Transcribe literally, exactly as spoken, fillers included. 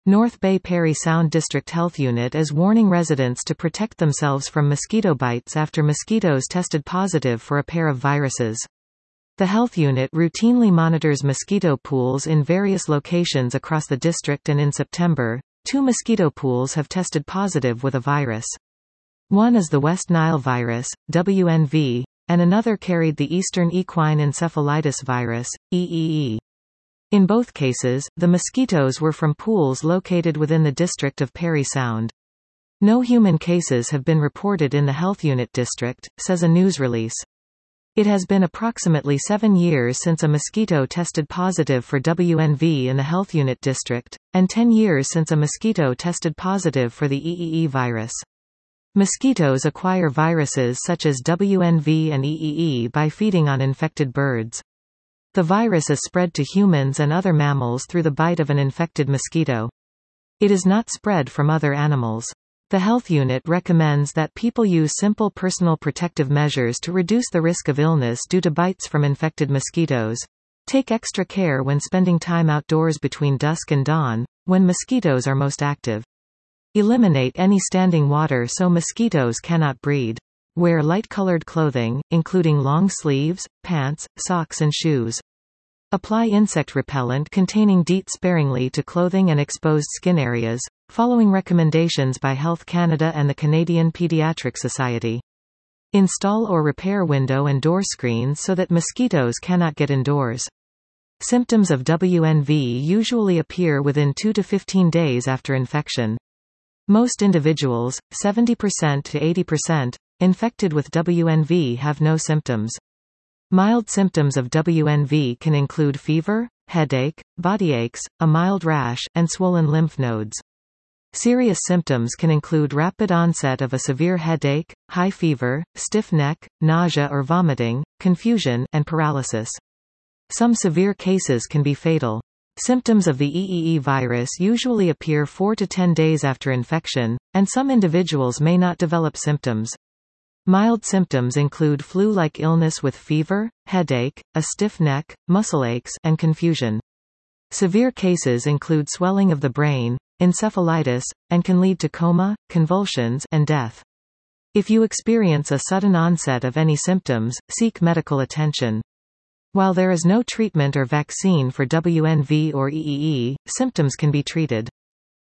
North Bay Parry Sound District Health Unit is warning residents to protect themselves from mosquito bites after mosquitoes tested positive for a pair of viruses. The health unit routinely monitors mosquito pools in various locations across the district, and in September, two mosquito pools have tested positive with a virus. One is the West Nile virus, W N V, and another carried the Eastern Equine Encephalitis virus, E E E. In both cases, the mosquitoes were from pools located within the district of Parry Sound. No human cases have been reported in the health unit district, says a news release. It has been approximately seven years since a mosquito tested positive for W N V in the health unit district, and ten years since a mosquito tested positive for the E E E virus. Mosquitoes acquire viruses such as W N V and E E E by feeding on infected birds. The virus is spread to humans and other mammals through the bite of an infected mosquito. It is not spread from other animals. The health unit recommends that people use simple personal protective measures to reduce the risk of illness due to bites from infected mosquitoes. Take extra care when spending time outdoors between dusk and dawn, when mosquitoes are most active. Eliminate any standing water so mosquitoes cannot breed. Wear light-colored clothing, including long sleeves, pants, socks and shoes. Apply insect repellent containing DEET sparingly to clothing and exposed skin areas, following recommendations by Health Canada and the Canadian Pediatric Society. Install or repair window and door screens so that mosquitoes cannot get indoors. Symptoms of W N V usually appear within two to fifteen days after infection. Most individuals, seventy percent to eighty percent, infected with W N V have no symptoms. Mild symptoms of W N V can include fever, headache, body aches, a mild rash, and swollen lymph nodes. Serious symptoms can include rapid onset of a severe headache, high fever, stiff neck, nausea or vomiting, confusion, and paralysis. Some severe cases can be fatal. Symptoms of the E E E virus usually appear four to ten days after infection, and some individuals may not develop symptoms. Mild symptoms include flu-like illness with fever, headache, a stiff neck, muscle aches, and confusion. Severe cases include swelling of the brain, encephalitis, and can lead to coma, convulsions, and death. If you experience a sudden onset of any symptoms, seek medical attention. While there is no treatment or vaccine for W N V or E E E, symptoms can be treated.